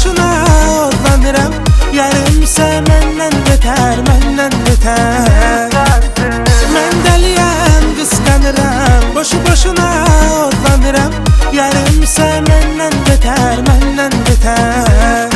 boşuna odlanıram. Yarımsa menden beter, menden beter. Men deliyem, kıskanıram. Boşu boşuna odlanıram. Yarımsa menden beter, menden beter.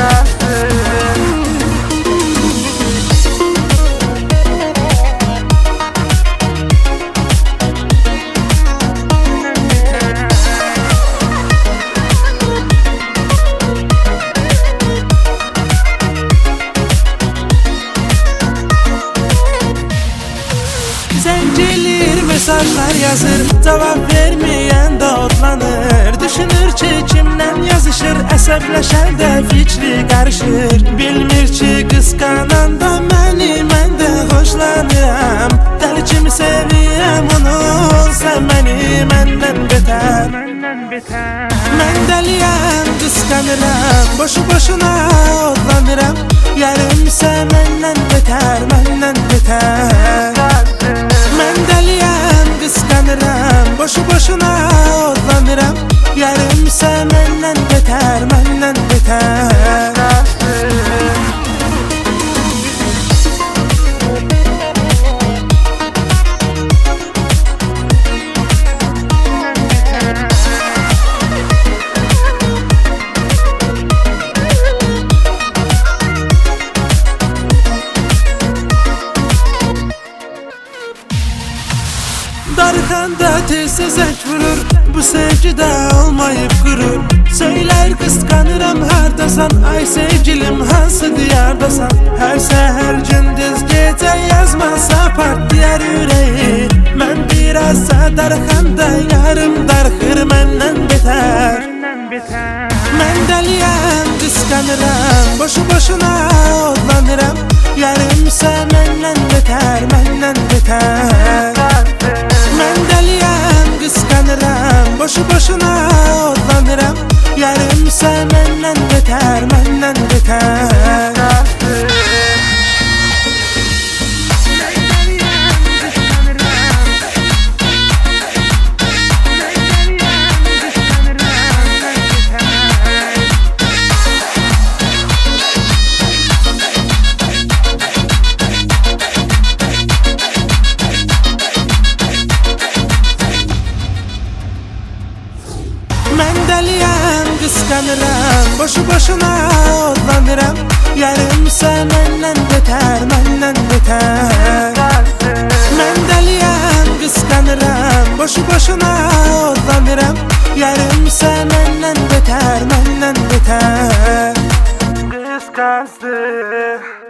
Zəncilir, mesajlar yazır, cavab vermeyen de otlanır. Düşünür ki kimden yazışır, əsəbləşər də fikri qarışır. Bilmir ki qıskananda məni mən də xoşlanıram. Dəli kimi sevirəm onu, sən məni məndən betər. Mən dəliyəm, qıskanıram, boşu boşuna odlanıram. Yarımsa məndən betər, məndən betər. Men deliyem, kıskanıram. Boşu boşuna odlanıram. Yarımsa menden beter, menden beter. Darıkanda tez zək vurur, bu sevgide olmayıp gurur. Söyler kıskanıram hardasan, ay sevgilim hansı diyardasan. Her seher gündüz gece yazmasa partiyar yüreği. Ben birazsa darıkanda yarım darıkır menden beter. Men deliyem, kıskanıram, boşu boşuna odlanıram. Yarımsa menden beter, menden beter. Men deliyem, kıskanıram, boşu boşuna odlanıram. Yarımsa menden beter, menden beter. Men deliyem, kıskanıram, boşu boşuna odlanıram. Yarımsa menden beter, menden beter. Men deliyem, kıskanıram, boşu boşuna odlanıram. Yarımsa menden beter, menden beter. Kıskançlık.